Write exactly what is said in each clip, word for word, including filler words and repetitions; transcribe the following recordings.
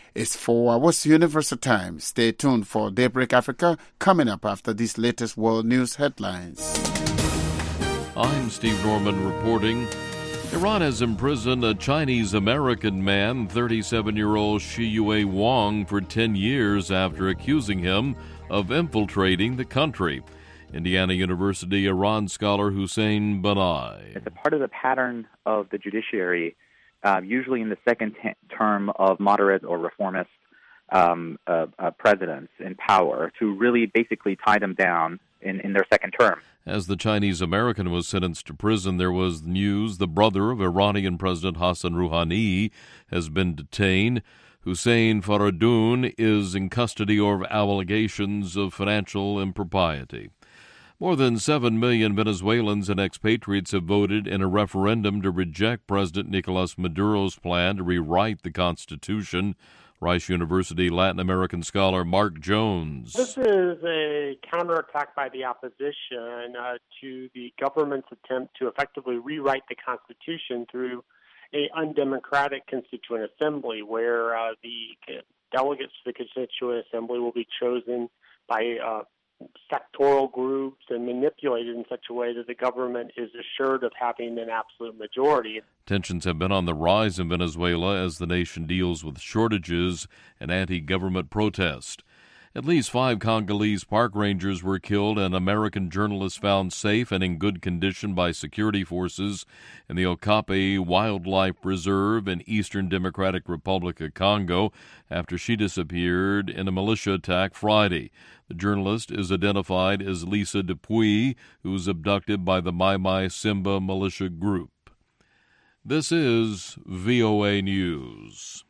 It's four hours Universal Time. Stay tuned for Daybreak Africa coming up after these latest world news headlines. I'm Steve Norman reporting. Iran has imprisoned a Chinese-American man, thirty-seven-year-old Shiyue Wang, for ten years after accusing him of infiltrating the country. Indiana University Iran scholar Hussein Banai. It's a part of the pattern of the judiciary, uh, usually in the second t- term of moderate or reformist um, uh, uh, presidents in power, to really basically tie them down in, in their second term. As the Chinese-American was sentenced to prison, there was news the brother of Iranian President Hassan Rouhani has been detained. Hussein Faradoon is in custody over allegations of financial impropriety. More than seven million Venezuelans and expatriates have voted in a referendum to reject President Nicolas Maduro's plan to rewrite the Constitution. Rice University Latin American scholar Mark Jones. This is a counterattack by the opposition uh, to the government's attempt to effectively rewrite the Constitution through an undemocratic constituent assembly, where uh, the delegates to the constituent assembly will be chosen by uh, sectoral groups and manipulated in such a way that the government is assured of having an absolute majority. Tensions have been on the rise in Venezuela as the nation deals with shortages and anti-government protest. At least five Congolese park rangers were killed and American journalists found safe and in good condition by security forces in the Okapi Wildlife Reserve in Eastern Democratic Republic of Congo after she disappeared in a militia attack Friday. The journalist is identified as Lisa Dupuy, who was abducted by the Mai Mai Simba militia group. This is V O A News.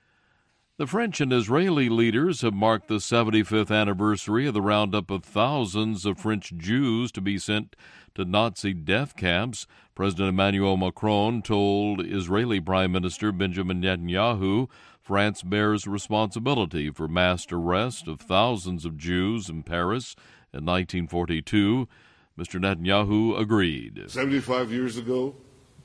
The French and Israeli leaders have marked the seventy-fifth anniversary of the roundup of thousands of French Jews to be sent to Nazi death camps. President Emmanuel Macron told Israeli Prime Minister Benjamin Netanyahu France bears responsibility for mass arrest of thousands of Jews in Paris in nineteen forty-two. Mister Netanyahu agreed. seventy-five years ago,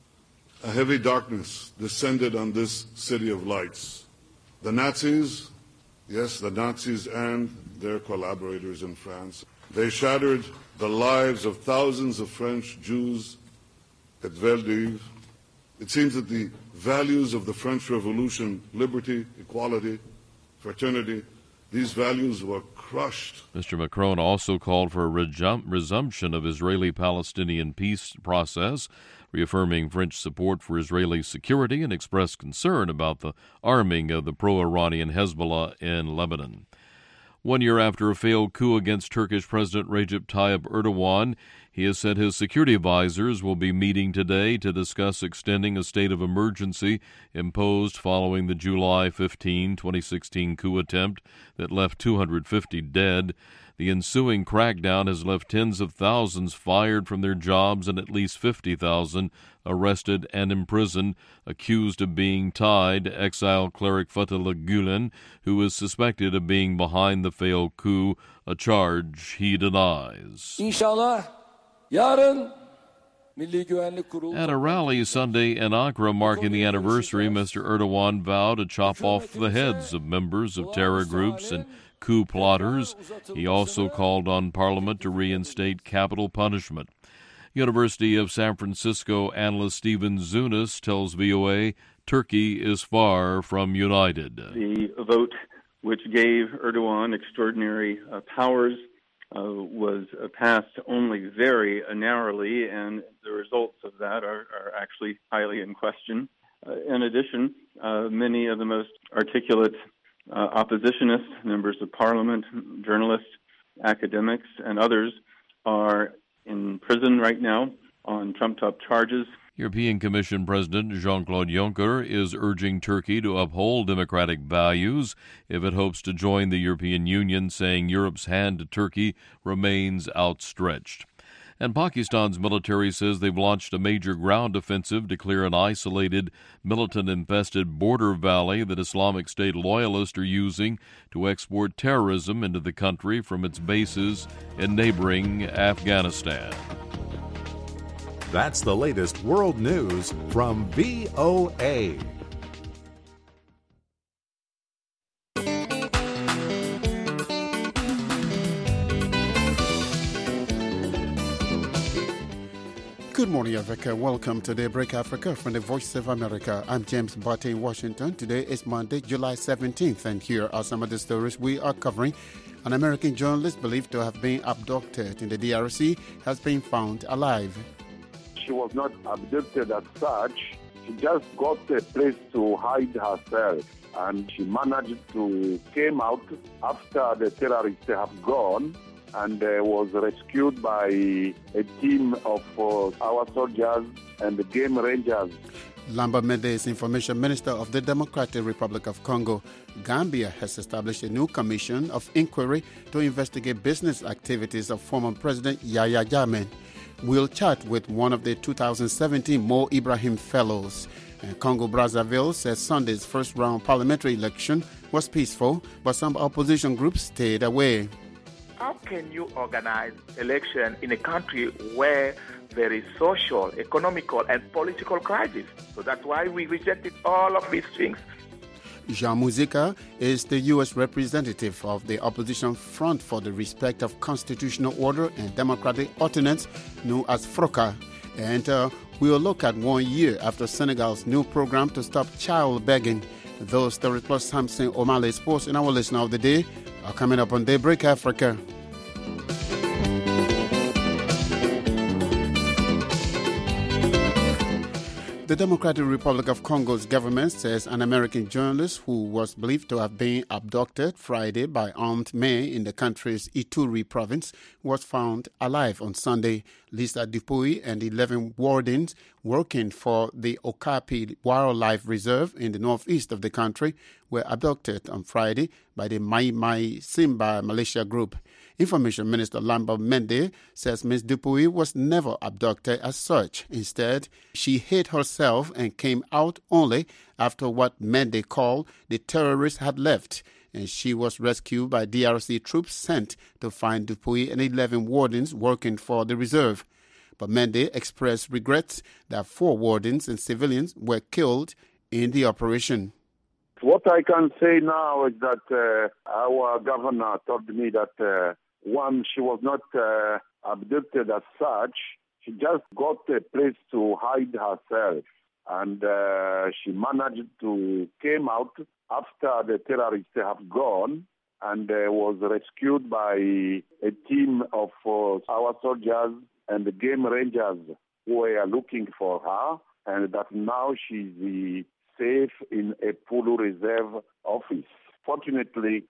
a heavy darkness descended on this city of lights. The Nazis, yes, the Nazis and their collaborators in France, they shattered the lives of thousands of French Jews at Veldiv. It seems that the values of the French Revolution, liberty, equality, fraternity, these values were crushed. Mister Macron also called for a resum- resumption of Israeli-Palestinian peace process, reaffirming French support for Israeli security and expressed concern about the arming of the pro-Iranian Hezbollah in Lebanon. One year after a failed coup against Turkish President Recep Tayyip Erdogan, he has said his security advisors will be meeting today to discuss extending a state of emergency imposed following the July fifteenth, twenty sixteen coup attempt that left two hundred fifty dead. The ensuing crackdown has left tens of thousands fired from their jobs and at least fifty thousand arrested and imprisoned, accused of being tied to exiled cleric Fethullah Gulen, who is suspected of being behind the failed coup, a charge he denies. İnşallah yarın At a rally Sunday in Accra marking the anniversary, Mister Erdogan vowed to chop off the heads of members of terror groups and coup plotters. He also called on Parliament to reinstate capital punishment. University of San Francisco analyst Stephen Zunis tells V O A Turkey is far from united. The vote which gave Erdogan extraordinary uh, powers uh, was uh, passed only very uh, narrowly, and the results of that are, are actually highly in question. Uh, in addition, uh, many of the most articulate Uh, oppositionists, members of parliament, journalists, academics, and others are in prison right now on trumped-up charges. European Commission President Jean-Claude Juncker is urging Turkey to uphold democratic values if it hopes to join the European Union, saying Europe's hand to Turkey remains outstretched. And Pakistan's military says they've launched a major ground offensive to clear an isolated, militant-infested border valley that Islamic State loyalists are using to export terrorism into the country from its bases in neighboring Afghanistan. That's the latest world news from V O A. Good morning, Africa. Welcome to Daybreak Africa from the Voice of America. I'm James Barty in Washington. Today is Monday, July seventeenth, and here are some of the stories we are covering. An American journalist believed to have been abducted in the D R C has been found alive. She was not abducted as such. She just got a place to hide herself, and she managed to came out after the terrorists have gone, and uh, was rescued by a team of uh, our soldiers and the game rangers. Lamba Mende is Information Minister of the Democratic Republic of Congo. Gambia has established a new commission of inquiry to investigate business activities of former President Yahya Jammeh. We'll chat with one of the two thousand seventeen Mo Ibrahim Fellows. And Congo-Brazzaville says Sunday's first-round parliamentary election was peaceful, but some opposition groups stayed away. How can you organize election in a country where there is social, economical, and political crisis? So that's why we rejected all of these things. Jean Muzica is the U S representative of the opposition Front for the Respect of Constitutional Order and Democratic Ordinance, known as FROCA. And uh, we'll look at one year after Senegal's new program to stop child begging. Those stories plus Samson O'Malley Sports in our listener of the day are coming up on Daybreak Africa. The Democratic Republic of Congo's government says an American journalist who was believed to have been abducted Friday by armed men in the country's Ituri province was found alive on Sunday. Lisa Dupuy and eleven wardens working for the Okapi Wildlife Reserve in the northeast of the country were abducted on Friday by the Mai Mai Simba militia group. Information Minister Lamba Mende says Miz Dupuy was never abducted as such. Instead, she hid herself and came out only after what Mende called the terrorists had left, and she was rescued by D R C troops sent to find Dupuy and eleven wardens working for the reserve. But Mende expressed regrets that four wardens and civilians were killed in the operation. What I can say now is that uh, our governor told me that uh, one, she was not uh, abducted as such. She just got a place to hide herself, and uh, she managed to came out after the terrorists have gone, and uh, was rescued by a team of uh, our soldiers and the game rangers who were looking for her, and that now she's uh, safe in a Pulu Reserve office. Fortunately,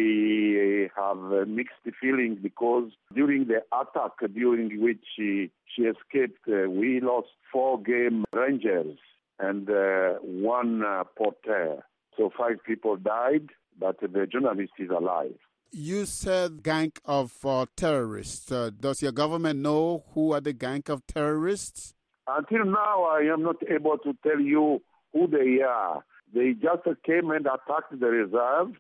we have mixed feelings because during the attack during which she, she escaped, uh, we lost four game rangers and uh, one uh, porter. So five people died, but the journalist is alive. You said gang of uh, terrorists. Uh, does your government know who are the gang of terrorists? Until now, I am not able to tell you who they are. They just came and attacked the reserve,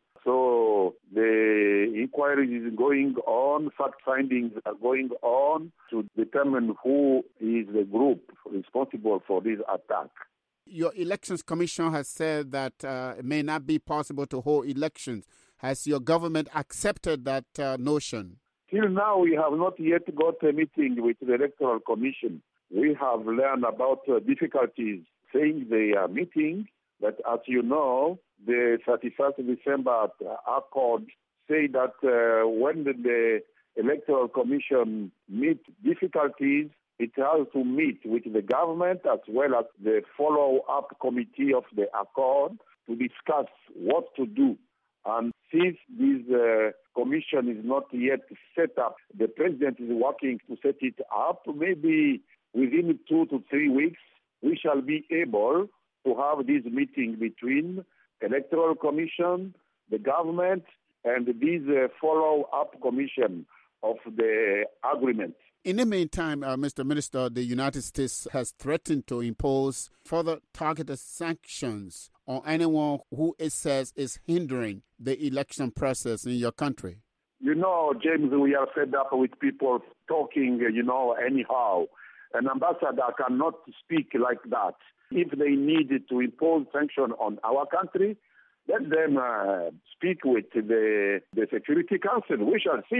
so the inquiry is going on, fact findings are going on to determine who is the group responsible for this attack. Your elections commission has said that uh, it may not be possible to hold elections. Has your government accepted that uh, notion? Till now, we have not yet got a meeting with the electoral commission. We have learned about uh, difficulties saying they are meeting. But as you know, the thirty-first of December Accord say that uh, when the, the Electoral Commission meet difficulties, it has to meet with the government as well as the follow-up committee of the Accord to discuss what to do. And since this uh, commission is not yet set up, the president is working to set it up. Maybe within two to three weeks, we shall be able to have this meeting between Electoral Commission, the government, and this uh, follow-up commission of the agreement. In the meantime, uh, Mister Minister, the United States has threatened to impose further targeted sanctions on anyone who it says is hindering the election process in your country. You know, James, we are fed up with people talking, you know, anyhow. An ambassador cannot speak like that. If they need to impose sanctions on our country, let them uh, speak with the, the Security Council. We shall see.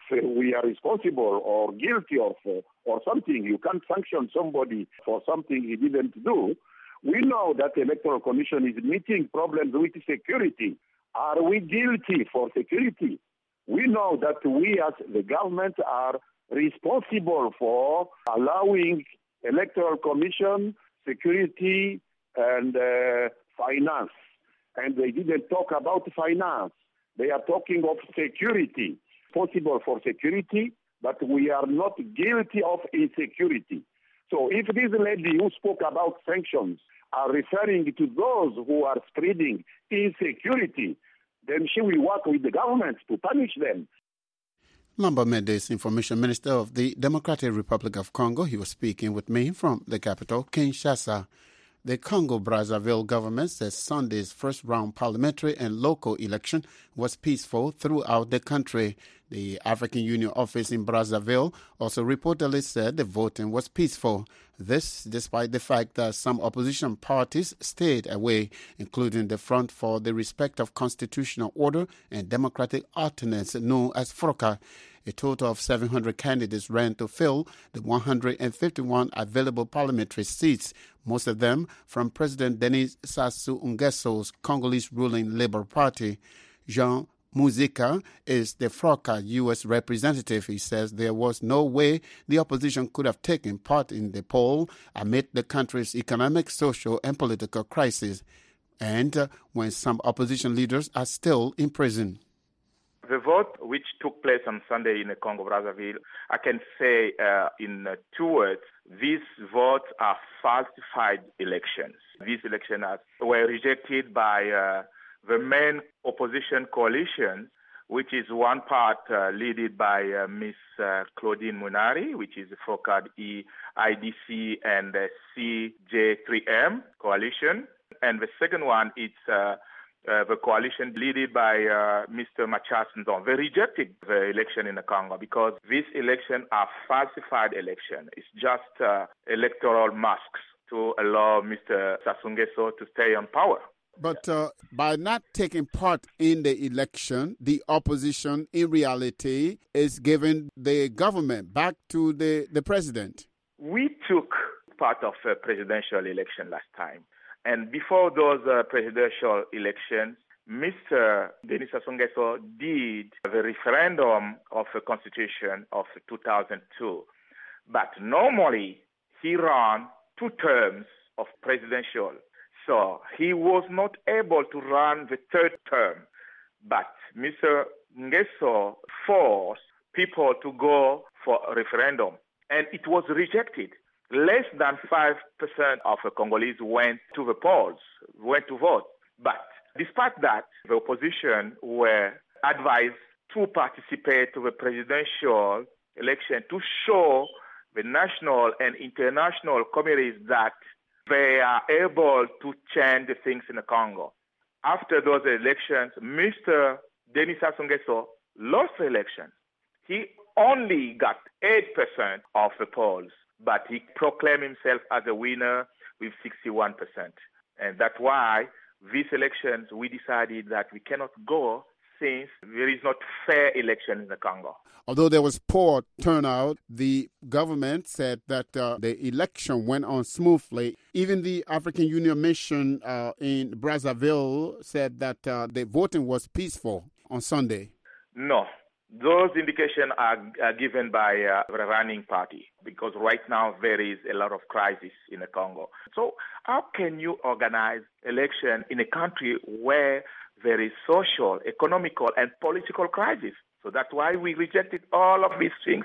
we are responsible or guilty of uh, or something. You can't sanction somebody for something he didn't do. We know that the Electoral Commission is meeting problems with security. Are we guilty for security? We know that we as the government are responsible for allowing Electoral Commission, security, and uh, finance. And they didn't talk about finance. They are talking of security. Possible for security, but we are not guilty of insecurity. So if this lady who spoke about sanctions are referring to those who are spreading insecurity, then she will work with the government to punish them. Lamba Mendes, Information Minister of the Democratic Republic of Congo, he was speaking with me from the capital, Kinshasa. The Congo-Brazzaville government says Sunday's first-round parliamentary and local election was peaceful throughout the country. The African Union office in Brazzaville also reportedly said the voting was peaceful. This despite the fact that some opposition parties stayed away, including the Front for the Respect of Constitutional Order and Democratic Alternance, known as FROCA. A total of seven hundred candidates ran to fill the one hundred fifty-one available parliamentary seats, most of them from President Denis Sassou Nguesso's Congolese ruling Labour Party. Jean Muzika is the FROCA U S representative. He says there was no way the opposition could have taken part in the poll amid the country's economic, social, and political crisis, and uh, when some opposition leaders are still in prison. The vote which took place on Sunday in Congo-Brazzaville, I can say uh, in uh, two words, these votes are falsified elections. These elections are, were rejected by uh, the main opposition coalition, which is one part uh, led by uh, Miss Uh, Claudine Munari, which is the FROCA E I D C and uh, C J three M coalition. And the second one is uh, Uh, the coalition led by uh, Mister Mathias Nzon. They rejected the election in the Congo because these elections are falsified elections. It's just uh, electoral masks to allow Mister Sassou Nguesso to stay on power. But uh, by not taking part in the election, the opposition in reality is giving the government back to the, the president. We took part of a presidential election last time. And before those uh, presidential elections, Mister Denis Sassou Nguesso did the referendum of the Constitution of two thousand two. But normally, he ran two terms of presidential. So he was not able to run the third term. But Mister Nguesso forced people to go for a referendum. And it was rejected. Less than five percent of the Congolese went to the polls, went to vote. But despite that, the opposition were advised to participate to the presidential election to show the national and international communities that they are able to change the things in the Congo. After those elections, Mister Denis Sassou Nguesso lost the election. He only got eight percent of the polls, but he proclaimed himself as a winner with sixty-one percent. And that's why these elections, we decided that we cannot go since there is not fair election in the Congo. Although there was poor turnout, the government said that uh, the election went on smoothly. Even the African Union mission uh, in Brazzaville said that uh, the voting was peaceful on Sunday. No. Those indications are, are given by uh, the running party because right now there is a lot of crisis in the Congo. So how can you organize election in a country where there is social, economical, and political crisis? So that's why we rejected all of these things.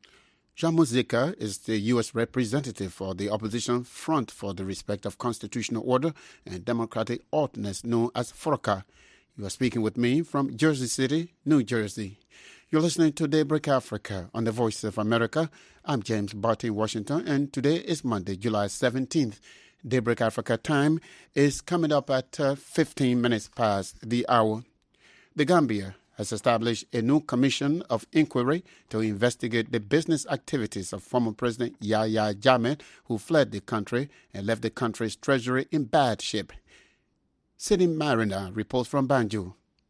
Jean Muzika is the U S representative for the opposition Front for the Respect of Constitutional Order and Democratic Alternance, known as FROCA. You are speaking with me from Jersey City, New Jersey. You're listening to Daybreak Africa on the Voice of America. I'm James Barton in Washington, and today is Monday, July seventeenth. Daybreak Africa time is coming up at uh, fifteen minutes past the hour. The Gambia has established a new commission of inquiry to investigate the business activities of former President Yahya Jammeh, who fled the country and left the country's treasury in bad shape. Sydney Mariner reports from Banjul.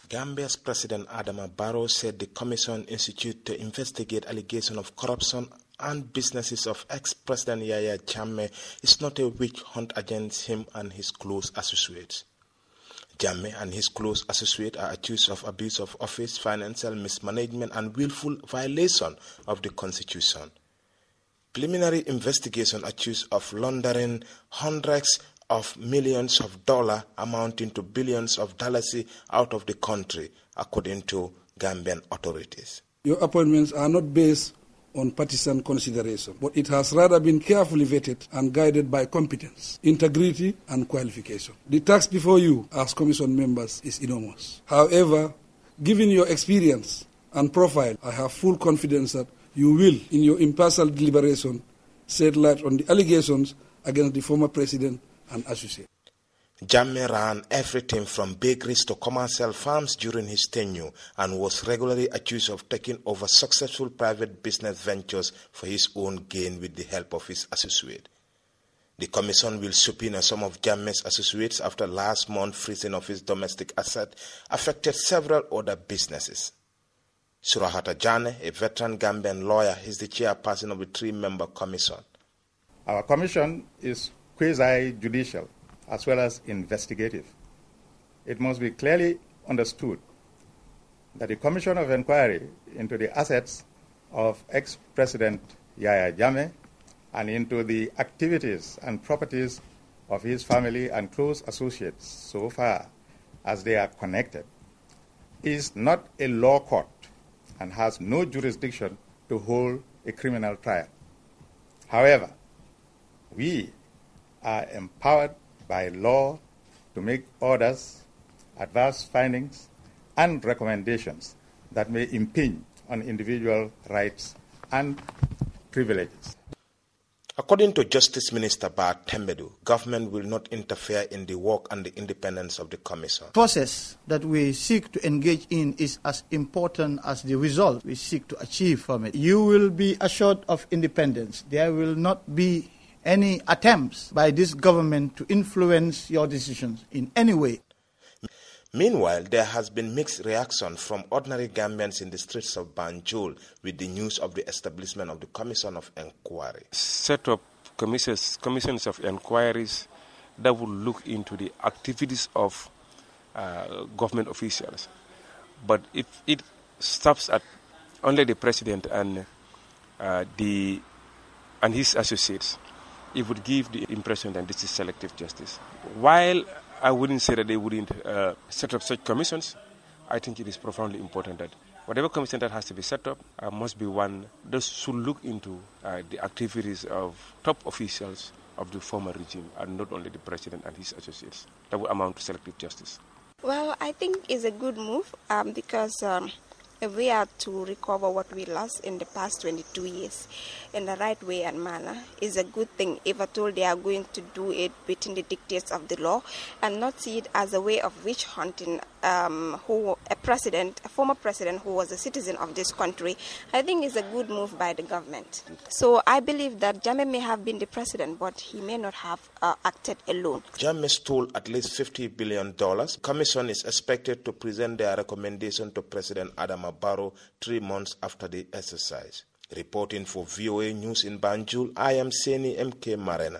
Gambia's President Adama Barrow said the commission instituted to investigate allegations of corruption and businesses of ex-President Yahya Jammeh is not a witch hunt against him and his close associates. Jammeh and his close associates are accused of abuse of office, financial mismanagement, and willful violation of the Constitution. Preliminary investigation accused of laundering hundreds of millions of dollars amounting to billions of dollars out of the country, according to Gambian authorities. Your appointments are not based on partisan consideration, but it has rather been carefully vetted and guided by competence, integrity, and qualification. The task before you as commission members is enormous. However, given your experience and profile, I have full confidence that you will, in your impartial deliberation, shed light on the allegations against the former president and associate. Jammeh ran everything from bakeries to commercial farms during his tenure and was regularly accused of taking over successful private business ventures for his own gain with the help of his associate. The commission will subpoena some of Jammeh's associates after last month's freezing of his domestic asset affected several other businesses. Surahata Jane, a veteran Gambian lawyer, is the chairperson of the three-member commission. Our commission is quasi-judicial as well as investigative. It must be clearly understood that the Commission of Inquiry into the assets of ex-President Yahya Jammeh and into the activities and properties of his family and close associates so far as they are connected is not a law court and has no jurisdiction to hold a criminal trial. However, we are empowered by law to make orders, adverse findings, and recommendations that may impinge on individual rights and privileges. According to Justice Minister Bar Tembedu, government will not interfere in the work and the independence of the commission. The process that we seek to engage in is as important as the result we seek to achieve from it. You will be assured of independence. There will not be any attempts by this government to influence your decisions in any way. Meanwhile, there has been mixed reaction from ordinary Gambians in the streets of Banjul with the news of the establishment of the Commission of Inquiry. Set up commissions, commissions of inquiries that will look into the activities of uh, government officials. But if it stops at only the president and uh, the and his associates, it would give the impression that this is selective justice. While I wouldn't say that they wouldn't uh, set up such commissions, I think it is profoundly important that whatever commission that has to be set up uh, must be one that should look into uh, the activities of top officials of the former regime and not only the president and his associates. That would amount to selective justice. Well, I think it's a good move um, because um, if we are to recover what we lost in the past twenty-two years in the right way and manner, is a good thing if at all they are going to do it within the dictates of the law and not see it as a way of witch hunting um, who a president, a former president who was a citizen of this country. I think it's a good move by the government. So I believe that Jammeh may have been the president, but he may not have uh, acted alone. Jammeh stole at least fifty billion dollars. The commission is expected to present their recommendation to President Adama Barrow three months after the exercise. Reporting for V O A News in Banjul, I am Seni M K Marena.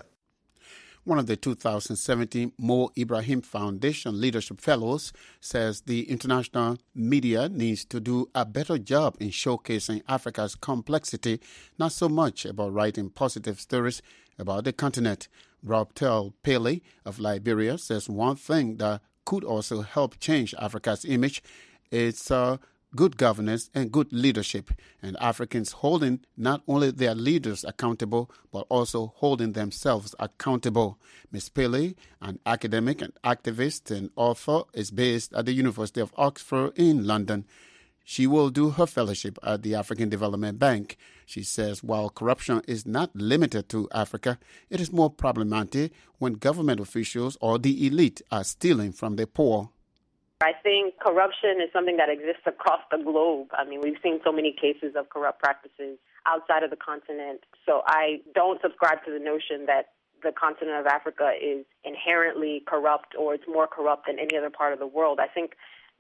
One of the two thousand seventeen Mo Ibrahim Foundation Leadership Fellows says the international media needs to do a better job in showcasing Africa's complexity, not so much about writing positive stories about the continent. Rob Tel Pele of Liberia says one thing that could also help change Africa's image is uh, good governance and good leadership, and Africans holding not only their leaders accountable, but also holding themselves accountable. Miz Pele, an academic and activist and author, is based at the University of Oxford in London. She will do her fellowship at the African Development Bank. She says while corruption is not limited to Africa, it is more problematic when government officials or the elite are stealing from the poor. I think corruption is something that exists across the globe. I mean, we've seen so many cases of corrupt practices outside of the continent. So I don't subscribe to the notion that the continent of Africa is inherently corrupt or it's more corrupt than any other part of the world. I think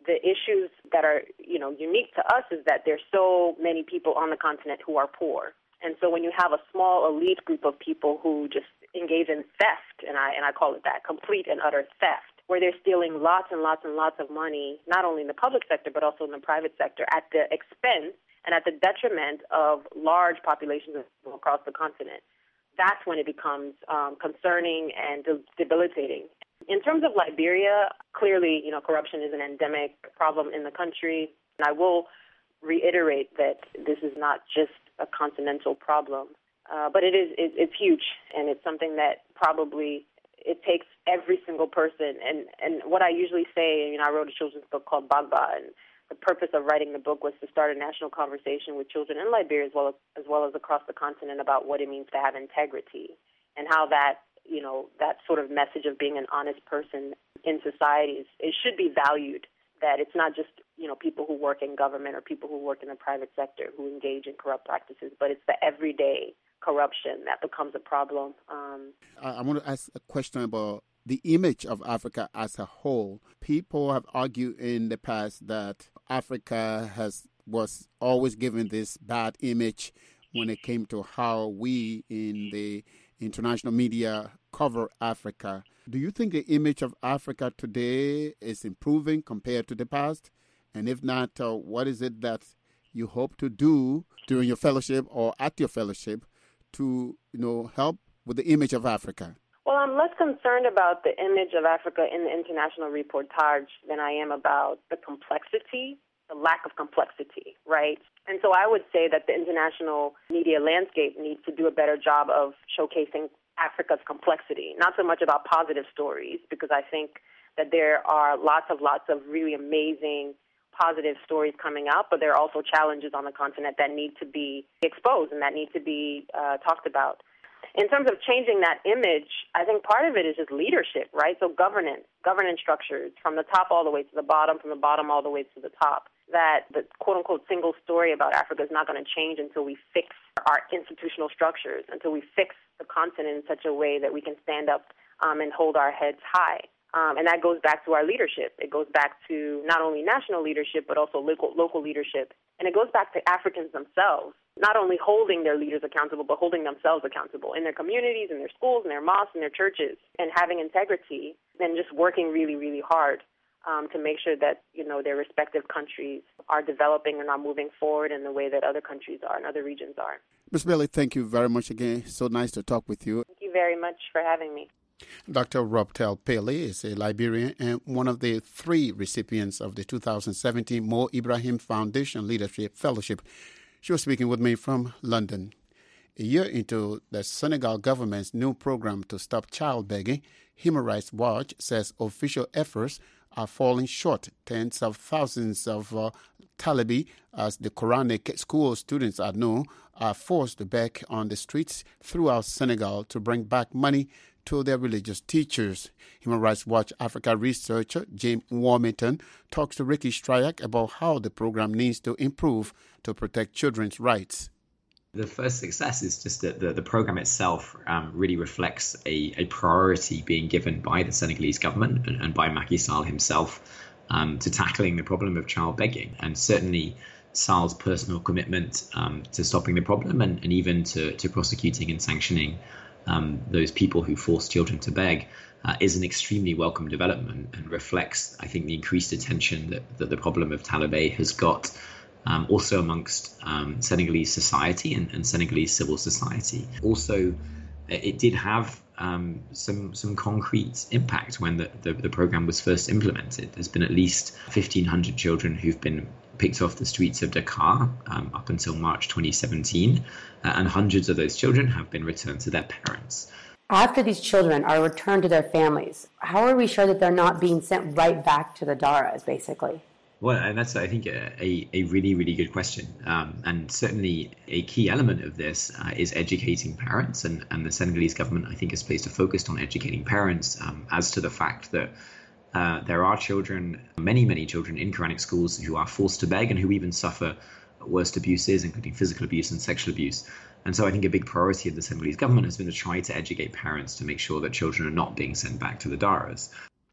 the issues that are, you know, unique to us is that there's so many people on the continent who are poor. And so when you have a small elite group of people who just engage in theft, and I and I call it that, complete and utter theft, where they're stealing lots and lots and lots of money, not only in the public sector but also in the private sector, at the expense and at the detriment of large populations of people across the continent, that's when it becomes um, concerning and de- debilitating. In terms of Liberia, clearly, you know, corruption is an endemic problem in the country, and I will reiterate that this is not just a continental problem, uh, but it is it, it's huge, and it's something that probably it takes every single person. And, and what I usually say, you know, I wrote a children's book called Bagba, and the purpose of writing the book was to start a national conversation with children in Liberia as well as, as well as across the continent about what it means to have integrity and how that, you know, that sort of message of being an honest person in societies, it should be valued, that it's not just, you know, people who work in government or people who work in the private sector who engage in corrupt practices, but it's the everyday corruption that becomes a problem. Um, I, I want to ask a question about the image of Africa as a whole. People have argued in the past that Africa has was always given this bad image when it came to how we in the international media cover Africa. Do you think the image of Africa today is improving compared to the past? And if not, uh, what is it that you hope to do during your fellowship or at your fellowship to, you know, help with the image of Africa? Well, I'm less concerned about the image of Africa in the international reportage than I am about the complexity, the lack of complexity, right? And so I would say that the international media landscape needs to do a better job of showcasing Africa's complexity, not so much about positive stories, because I think that there are lots of lots of really amazing positive stories coming out, but there are also challenges on the continent that need to be exposed and that need to be uh, talked about. In terms of changing that image, I think part of it is just leadership, right? So governance, governance structures from the top all the way to the bottom, from the bottom all the way to the top. That the quote-unquote single story about Africa is not going to change until we fix our institutional structures, until we fix the continent in such a way that we can stand up um, and hold our heads high. Um, and that goes back to our leadership. It goes back to not only national leadership, but also local, local leadership. And it goes back to Africans themselves, not only holding their leaders accountable, but holding themselves accountable in their communities, in their schools, in their mosques, in their churches, and having integrity, and just working really, really hard um, to make sure that, you know, their respective countries are developing and are moving forward in the way that other countries are and other regions are. Miz Bailey, thank you very much again. So nice to talk with you. Thank you very much for having me. Doctor Robtel Paley is a Liberian and one of the three recipients of the two thousand seventeen Mo Ibrahim Foundation Leadership Fellowship. She was speaking with me from London. A year into the Senegal government's new program to stop child begging, Human Rights Watch says official efforts are falling short. Tens of thousands of uh, Talibi, as the Quranic school students are known, are forced to beg on the streets throughout Senegal to bring back money to their religious teachers. Human Rights Watch Africa researcher James Warmington talks to Ricky Stryak about how the program needs to improve to protect children's rights. The first success is just that the, the program itself um, really reflects a, a priority being given by the Senegalese government and, and by Macky Sall himself um, to tackling the problem of child begging. And certainly Sall's personal commitment um, to stopping the problem and, and even to, to prosecuting and sanctioning Um, those people who force children to beg uh, is an extremely welcome development and reflects, I think, the increased attention that, that the problem of Taliban has got um, also amongst um, Senegalese society and, and Senegalese civil society. Also, it did have um, some some concrete impact when the, the, the program was first implemented. There's been at least fifteen hundred children who've been picked off the streets of Dakar um, up until March twenty seventeen, uh, and hundreds of those children have been returned to their parents. After these children are returned to their families, how are we sure that they're not being sent right back to the Daras, basically? Well, and that's, I think, a, a, a really, really good question. Um, and certainly a key element of this uh, is educating parents. And, and the Senegalese government, I think, has placed a focus on educating parents um, as to the fact that uh, there are children, many, many children in Quranic schools who are forced to beg and who even suffer worst abuses, including physical abuse and sexual abuse. And so I think a big priority of the Senegalese government has been to try to educate parents to make sure that children are not being sent back to the Daras.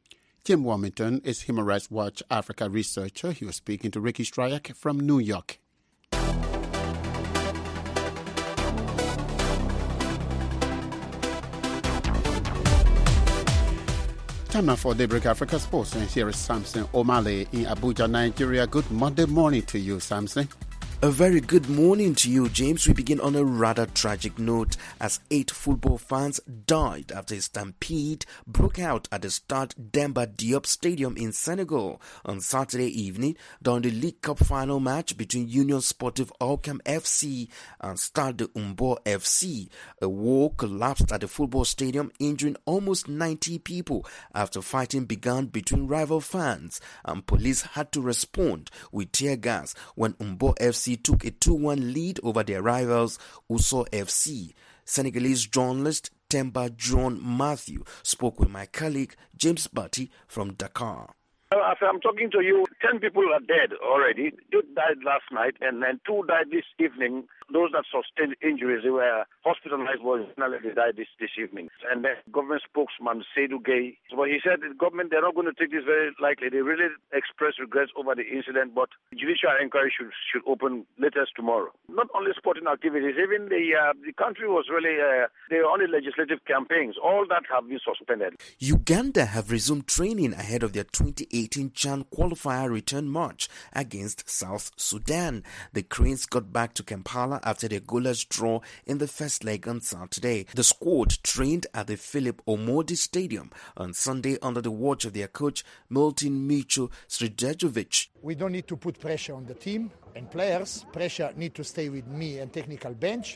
Jim Wilmington is Human Rights Watch Africa researcher. He was speaking to Ricky Stryak from New York. Time now for Daybreak Africa Sports, and here is Samson Omale in Abuja, Nigeria. Good Monday morning to you, Samson. A very good morning to you, James. We begin on a rather tragic note as eight football fans died after a stampede broke out at the Stade Demba Diop Stadium in Senegal on Saturday evening during the League Cup final match between Union Sportive Ouakam F C and Stade de Umbo F C. A wall collapsed at the football stadium, injuring almost ninety people after fighting began between rival fans, and police had to respond with tear gas when Umbo F C took a two one lead over their rivals Uso F C. Senegalese journalist Temba John Matthew spoke with my colleague James Batty from Dakar. As I'm talking to you, ten people are dead already. Two died last night, and then two died this evening. Those that sustained injuries, they were hospitalized, but they died this, this evening. And then government spokesman Seydou Gueye, well, he said the government, they're not going to take this very lightly. They really expressed regrets over the incident, but judicial inquiry should should open latest tomorrow. Not only sporting activities, even the uh, the country was really, uh, they were only legislative campaigns. All that have been suspended. Uganda have resumed training ahead of their twenty eighteen CHAN qualifier return march against South Sudan. The Cranes got back to Kampala after their goalless draw in the first leg on Saturday. The squad trained at the Philip Omodi Stadium on Sunday under the watch of their coach Milton Micho Sredojevic. We don't need to put pressure on the team and players. Pressure need to stay with me and technical bench.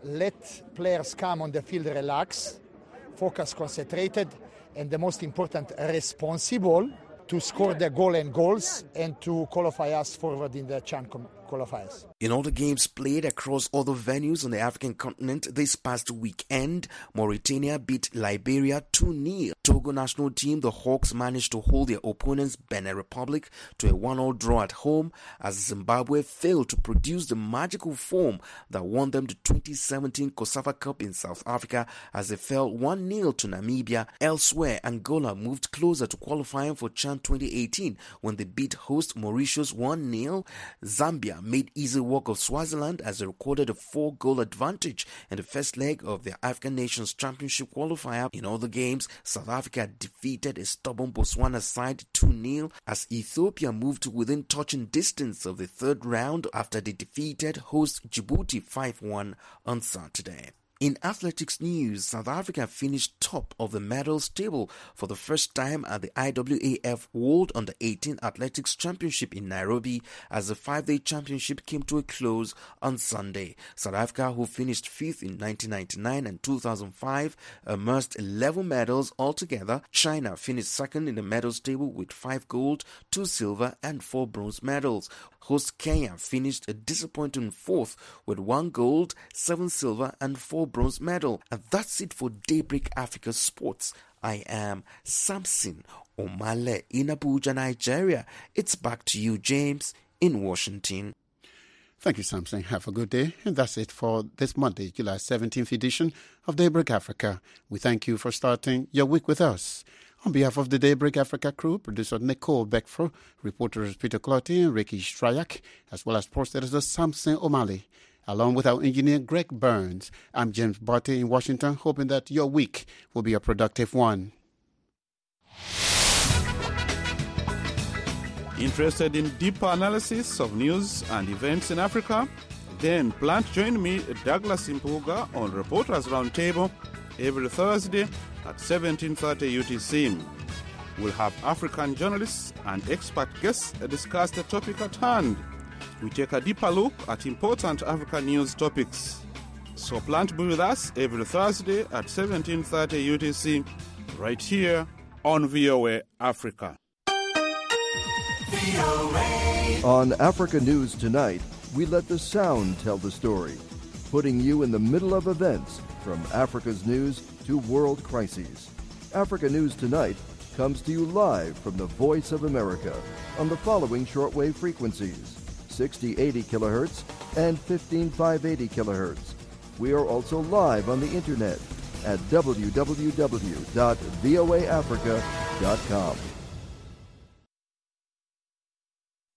Let players come on the field, relax, focus, concentrated, and the most important, responsible to score the goal and goals and to qualify us forward in the CHAN qualifiers. In all the games played across other venues on the African continent this past weekend, Mauritania beat Liberia two nil. Togo national team, the Hawks, managed to hold their opponents Benin Republic to a one all draw at home as Zimbabwe failed to produce the magical form that won them the twenty seventeen COSAFA Cup in South Africa as they fell one nil to Namibia. Elsewhere, Angola moved closer to qualifying for CHAN twenty eighteen when they beat host Mauritius one nil. Zambia made easy work of Swaziland as they recorded a four-goal advantage in the first leg of their African Nations Championship qualifier. In other games, South Africa defeated a stubborn Botswana side two nil as Ethiopia moved to within touching distance of the third round after they defeated host Djibouti five one on Saturday. In athletics news, South Africa finished top of the medals table for the first time at the I W A F World Under eighteen Athletics Championship in Nairobi as the five-day championship came to a close on Sunday. South Africa, who finished fifth in nineteen ninety-nine and two thousand five, amassed eleven medals altogether. China finished second in the medals table with five gold, two silver and four bronze medals. Host Kenya finished a disappointing fourth with one gold, seven silver and four bronze medal. And that's it for Daybreak Africa Sports. I am Samson Omale in Abuja, Nigeria. It's back to you, James, in Washington. Thank you, Samson. Have a good day. And that's it for this Monday, July seventeenth edition of Daybreak Africa. We thank you for starting your week with us. On behalf of the Daybreak Africa crew, producer Nicole Beckfro, reporters Peter Clotty and Ricky Stryak, as well as sports editor Samson Omale, along with our engineer Greg Burns, I'm James Barty in Washington, hoping that your week will be a productive one. Interested in deeper analysis of news and events in Africa? Then plan to join me, Douglas Impuga, on Reporters Roundtable every Thursday at seventeen thirty U T C. We'll have African journalists and expert guests discuss the topic at hand. We take a deeper look at important African news topics. So plan to be with us every Thursday at seventeen thirty U T C, right here on V O A Africa. On Africa News Tonight, we let the sound tell the story, putting you in the middle of events from Africa's news to world crises. Africa News Tonight comes to you live from the Voice of America on the following shortwave frequencies: sixty eighty kilohertz and fifteen five eighty kilohertz. We are also live on the internet at w w w dot v o a africa dot com.